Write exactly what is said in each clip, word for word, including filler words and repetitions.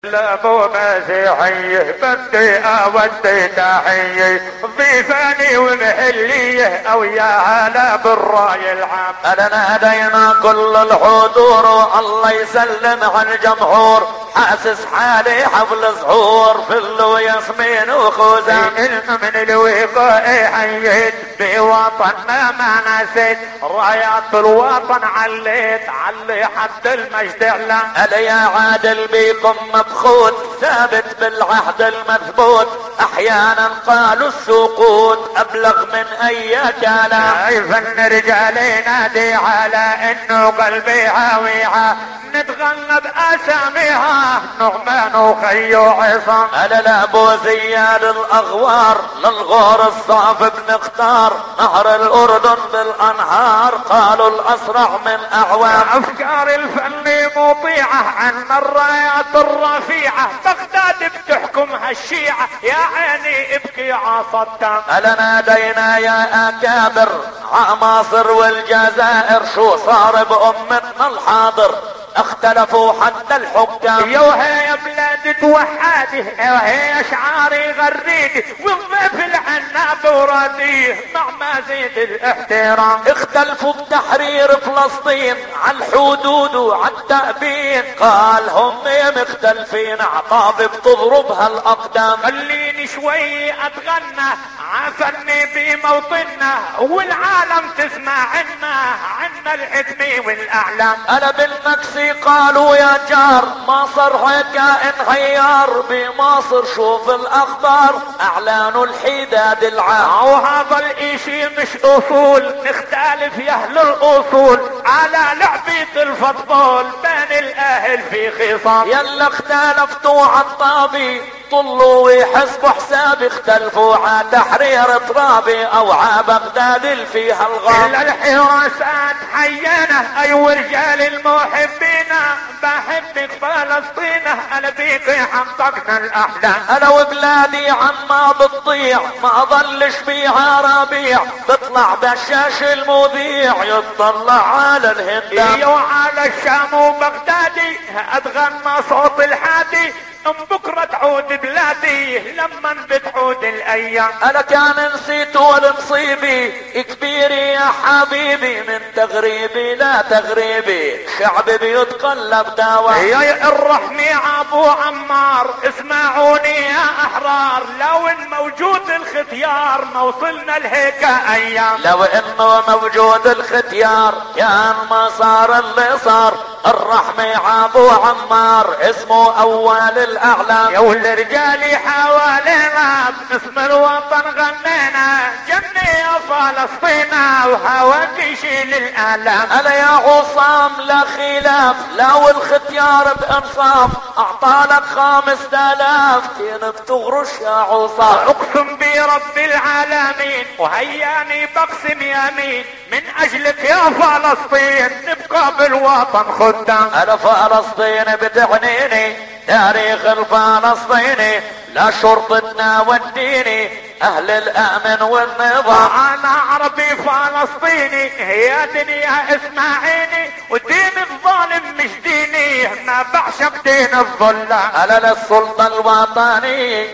ابو مسيحي بدي اودي تحيه ضيفاني ومحليه او يا هلا بالراي العام. انا نادينا كل الحضور الله يسلم على الجمهور حاسس حالي حفل زهور فل وياسمين وخوزان من الوقاء حييت بوطننا ما نسيت رايات الوطن عليت علي حد المجد اعلام. انا يا عادل بيكم مبخوت ثابت بالعهد المثبوت احيانا قالوا السقوط ابلغ من اي كلام. فن رجالي نادي على انه قلبي هاويها نتغلب اساميها نعمان وخيو عصام. انا لابو زياد الاغوار للغور الصاف بنختار نهر الاردن بالانهار قالوا الاسرع من اعوام. افكار الفن مطيعه عن الرايات الرفيعه بغداد بتحكمها الشيعه يا عيني ابكي عصدام. الا نادينا يا اكابر عماصر والجزائر شو صار بامتنا الحاضر اختلفوا حتى الحكام. يا وهي يا بلاد توحدي يا وهي اشعاري غريدي والضيف العناب وراديه مع مزيد الاحترام. اختلفوا بتحرير فلسطين على الحدود وعلى التأبين قال هم مختلفين عطاف بتضربها الاقدام. خليني شوي اتغنى عفني بموطننا والعالم تسمع عنا عنا العتمي والاعلام. انا بالمكسي قالوا يا جار مصر هيك انهيار بمصر شوف الاخبار اعلانوا الحداد العام. وهذا الاشي مش اصول نختلف يا اهل الاصول على لعبة الفوتبول بين الاهل في خصام. يلا اختلفتوا عالطابي طلوا ويحسبوا حساب اختلفوا على تحرير ترابي او على بغداد اللي فيها الغام. الى الحراسات حيانا ايوه رجال المحبين بحبك فلسطين انا بيك حققنا الاحلام. انا وبلادي عما بتضيع ما ظلش بيها ربيع بطلع بشاش المذيع يطلع على الهندام. ايوه على الشام وبغدادي اتغنى صوت الحادي ام بكرة تعود بلادي لما بتعود الايام. انا كان نسيتوا المصيبي كبيري يا حبيبي من تغريبي لا تغريبي شعبي بيتقلب دوا. يا الرحمي ابو عمار اسمعوني يا احرار لو ان موجود الختيار ما وصلنا لهيك ايام. لو انه موجود الختيار كان ما صار اللي صار الرحمي ابو عمار اسمه اول الاعلام. يا والرجال حوالينا باسم الوطن غنينا جنة يا فلسطين وهواك يشيل الالام. انا يا عصام لا خلاف لو الختيار بانصاف اعطالك خمس تلاف كين بتغرش يا عصام. اقسم برب العالمين وهياني بقسم يمين من اجلك يا فلسطين نبقى بالوطن خدام. انا فلسطين بتعنيني تاريخ الفلسطيني لا شرطتنا والديني اهل الامن والنظام. انا عربي فلسطيني هي دنيا اسمعيني ودين الظالم مش ديني ما بعشق دين الظلام. انا للسلطة الوطنية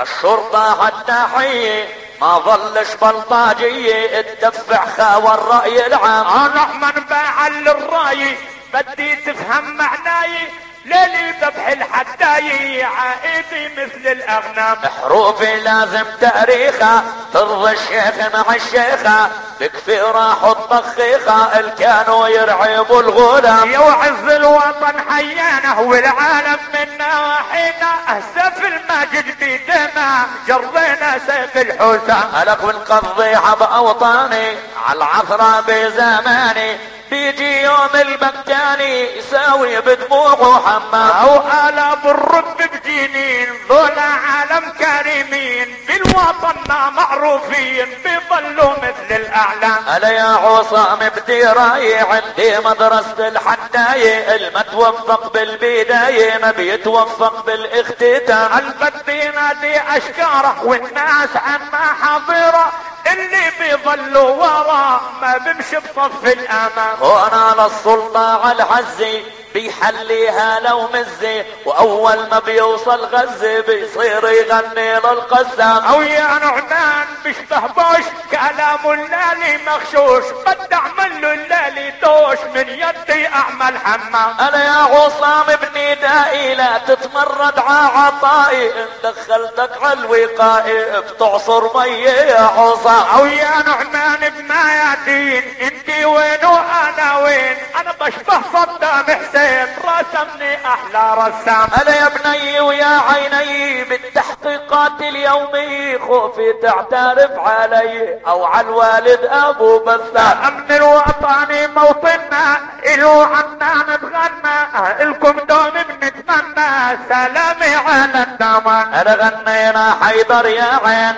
للشرطة التحية ما ظلش بلطاجية تدفع خاوى الرأي العام. انا من بعل الراي بدي تفهم معناي ليلي ذبح الحداي عائدي مثل الاغنام. حروفي لازم تاريخها ترضي الشيخ مع الشيخة بكفي راح الطخيخة اللي كانوا يرعبوا الغلام. يا وعز الوطن حيانا والعالم منا وحينا سيف الماجد بيدنا جرينا سيف الحسام. هلك ونقضيها باوطاني على العثرة بزماني بيجي يوم البكاني يساوي بدموعه حمام. او الاف الرب بجنين ذولا عالم كريمين بالوطن معروفين بيضلوا مثل الاعلام. انا يا عصام بدي راي عندي مدرسة الحداية المتوفق بالبداية ما بيتوفق بالاختتام. البدي نادي اشكاره والناس عنا حاضرة اللي بيظلوا ورا ما بمشي بصف الامام. وانا للسلطة على العزي بيحليها لو مزي، واول ما بيوصل غزة بيصير يغني للقسام. او يا نعمان بيشبه بوش كلام اللالي مغشوش، بدي اعمل له اللالي دوش من يدي اعمل حمام. انا يا عصام ابني دائي لا تتمرد ع عطائي، ان دخلتك عالوقائي بتعصر مية يا عصام. او يا نعمان بميادين انتي وين وانا وين، انا بشبه صدام حسين رسمني احلى رسام. انا يا بني ويا عيني بالتحقيقات اليومية خوفي تعترف علي او على الوالد ابو بسام. امن الوطني موطننا الو عنا نتغنى، الكم دوم بنتمنى سلامي على الدمان. انا غنينا حيدر يا عين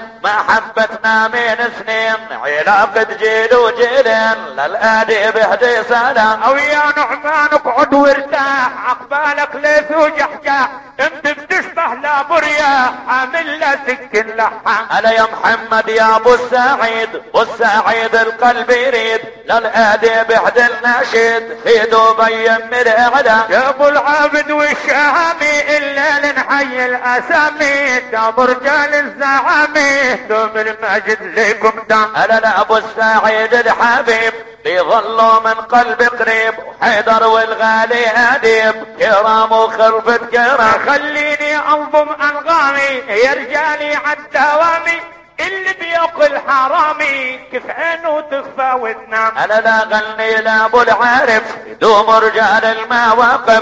محبتنا من سنين، علاقة جيل وجيلين للآدي بهدي سلام. او يا نعمان اقعد وارتاح عقبالك ليث وجحجاح، انت بتشبه لابو رياح عامل له سكن لحام. انا يا محمد يا ابو السعيد ابو السعيد القلب يريد للآدي بهدي الناشد في دبي من الاعلام. يا ابو العابد والشهامي الليل نحيي الاسامي، دام رجال الزعامي دوم المجد ليكم دام. انا لا ابو السعيد الحبيب بيظلوا من قلب قريب، وحيدر والغالي اديب كرام وخربة كرام. خليني انظم انغامي يا رجالي عالدوامي، اللي بياكل حرامي كيف عينه تخفى وتنام. انا لا غني لابو العارف يدوم رجال المواقف،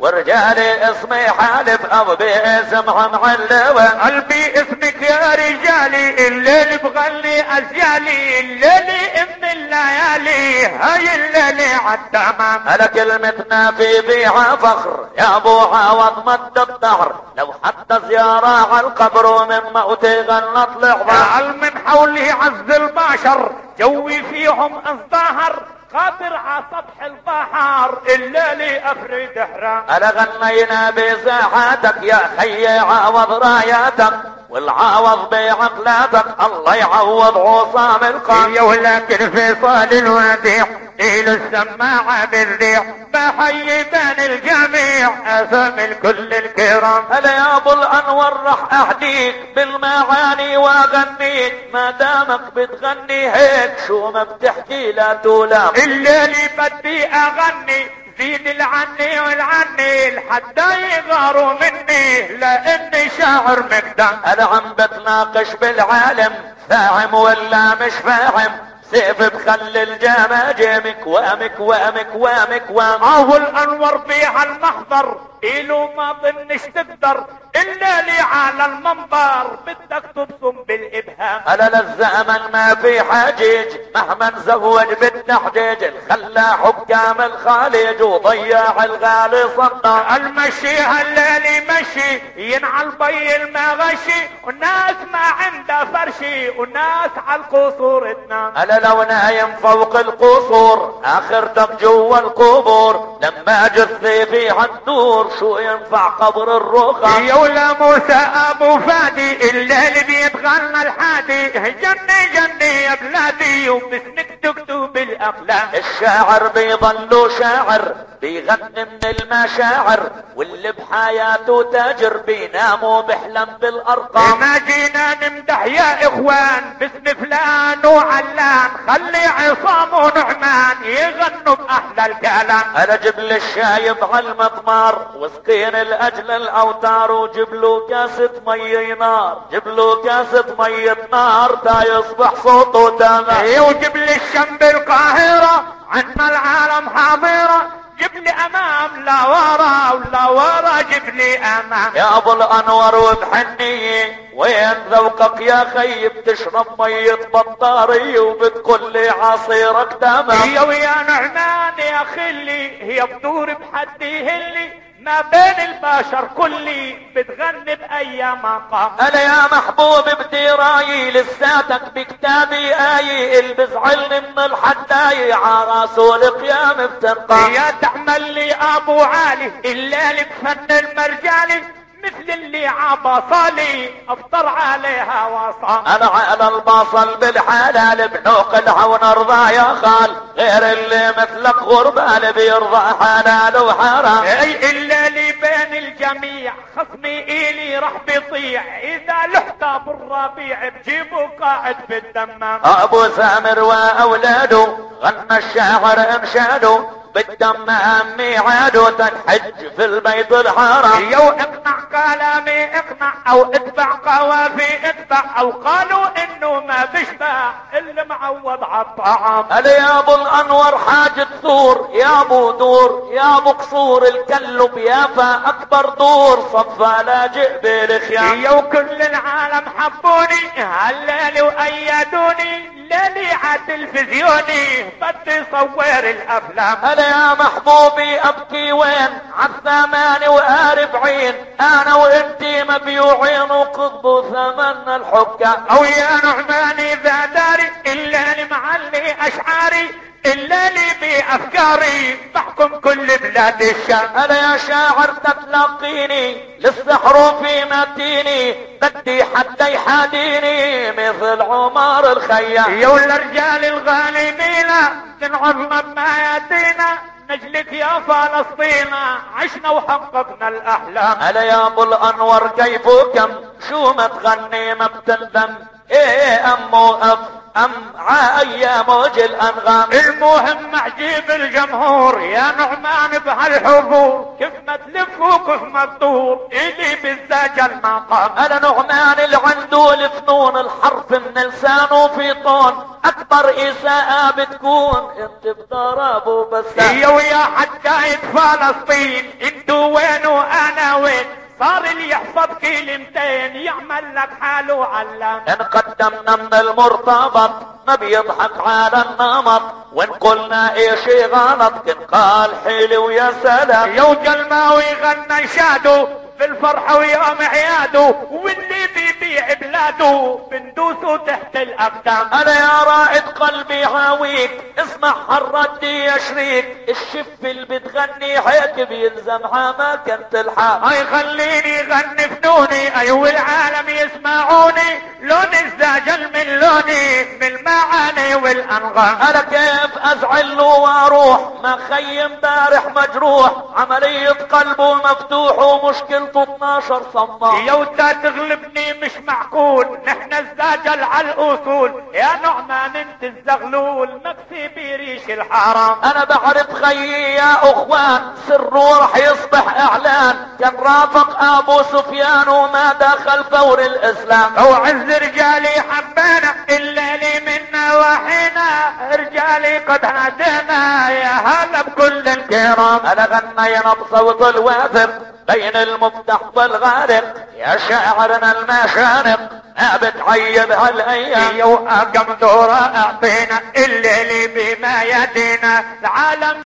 ورجالي اسمي حالف او باسمها معلوة. قلبي اسمك يا رجالي الليل بغني ازيالي، الليلي ام الليالي هاي الليلي عالتمام. انا كلمتنا في بيعة فخر يا ابو عوض مد الظهر، لو حتى زيارة على القبر ومن موتي غنت لحظة. من حولي عز البشر جوي فيهم ازدهر، قادر على سطح البحر الليلي افرد حرام. انا غنينا بساحاتك يا خي عوض راياتك، والعوض بعقلاتك الله يعوض عصام القام. يا ولكن في صال الوديع إلى السماعة بالريح، بحيي بين الجميع اسامي الكل الكرام. هلا يا ابو الانور رح اهديك بالمعاني واغنيك، ما دامك بتغني هيك شو ما بتحكي لا تولام. الليلي بدي اغني زيد العني والعني لحتى يغاروا مني لاني شاعر مقدام. انا عم بتناقش بالعالم فاهم ولا مش فاهم، سيف بخلي الجماجم كوامك وامك وامك وام. اول انور بيها المحضر إلو ما ظنش تقدر الليلي على المنبر بدك تبصم بالابهام. انا للزمن ما في حجيج مهما نزوج بالتحجيج، خلى حكام الخالج وضيع الغالي صدام. المشي هالليلي مشي ينعل بي المغشي، والناس ما عندها فرشي والناس على القصور تنام. انا لو نايم فوق القصور اخرتك جوا القبور، لما جثي في عالدور شو ينفع قبر الرخام. يا ولا موسى ابو فادي الليل بيتغنى الحادي، جني جني يا بلادي وباسمك تكتب الاقلام. الشاعر بيضل شاعر بيغني من المشاعر، واللي بحياته تاجر بينام وبحلم بالارقام. ما جينا نمدح يا اخوان باسم فلان وعلان، خلي عصام ونعمان يغنوا باحلى الكلام. انا جيب لي الشايب على المضمار وسقين الاجل الاوتار، وجيب له كاسة مي نار، جيب له كاسة مي نار تا يصبح صوته تمام. وجيب لي الشم بالقاهرة عنا العالم حاضرة، جيب لي امام لا ورا ولا ورا جيب لي امام. يا ابو الانور وبحنية وين ذوقك يا خي، بتشرب مية بطارية وبتقول لي عصيرك تمام. هي ويا نعمان يا خلي هي بدور بحدي هلي، ما بين البشر كلي بتغني بايام مقام. انا يا محبوب بدي رايي لساتك بكتابي اي، اللي بزعلني من الحداي عراسه القيام بتنقام. يا تعمل لي ابو علي الليل بفن المرجالي، مثل اللي عبصالي افطر عليها وصام. انا على البصل بالحلال بنوقلها ونرضى يا خال، غير اللي مثلك غربال بيرضى حلال وحرام. اي الا لي بين الجميع خصمي الي راح بيطيع اذا لحظة بالربيع بجيبه قاعد بالدمام. ابو سامر واولاده غنى الشاعر انشاده بالدمام ميعاده تنحج في البيت الحرام. يو اقنع كلامي اقنع او اتبع قوافي اتبع او قالوا انه ما بيشبع اللي معوض عالطعام. هل يا ابو الانور حاجة ثور يا ابو دور يا ابو قصور الكلب يافا اكبر دور صفى لاجئ بالخيام. يو كل العالم حبوني هالليل وايدوني ليلي عالتلفزيوني بدي صور الافلام. هلا يا محبوبي ابكي وين عالثماني واربعين انا وانتي مبيوعين وقضوا ثمن الحكام. او يا نعماني ذا داري الليل معلي اشعاري الليلي بافكاري بحكم كل بلاد الشام. هلا يا شاعر تتلقيني للسحر في متيني بدي حتى يحاديني مثل عمر الخيام. يا الرجال الغالبين تنعظم بميادينا نجلك يا فلسطين عشنا وحققنا الاحلام. هلا يا ابو الانور كيفكم شو ما تغني ما بتندم ايه امو اف ام عايا موج الانغام. المهم عجيب الجمهور يا نعمان بهالحضور كيف ما تلف وكيف ما تدور ايدي بالزاج المقام. انا نعمان اللي عنده الفنون الحرف من لسانه في طون اكبر اساءة بتكون انت بضرب وبسام. يا ويا حكاية فلسطين انتو وين وانا وين صار اللي يحفظ كلمتين يعمل لك حاله علام. ان قدمنا من المرتبط ما بيضحك على النمط وان قلنا اشي غلط كن قال حلو يا سلام. يا جلماوي غنى شادو بالفرحة ويوم عياده واللي بيبيع بلاده بندوسه تحت الاقدام. انا يا رائد قلبي هاويك اسمع هالردي يا شريك الشف اللي بتغني هيك بيلزمها ما كنت الحال. هاي خليني غني فنوني ايوه العالم يسمعوني لون الزاجل من لوني من المعاني والانغام. انا كيف ازعل واروح ما خي امبارح مجروح عملية قلبه مفتوح ومشكلة اثناشر صمام. يا وتا تغلبني مش معقول نحن الزاجل على الاصول يا نعمان انت الزغلول مكسي بريش الحرام. انا بعرف خيي يا اخوان سره رح يصبح اعلان كان رافق ابو سفيان وما دخل فور الاسلام. او عز رجالي حبانا الليلي منا وحينا رجالي قد هدينا يا هلا بكل الكرام. انا غنينا بصوت الواثق بين المفتح والغارق يا شاعرنا المشارق ما بتعيب هالايام. يا وأقم دورة اعطينا الليلي بما يدينا العالم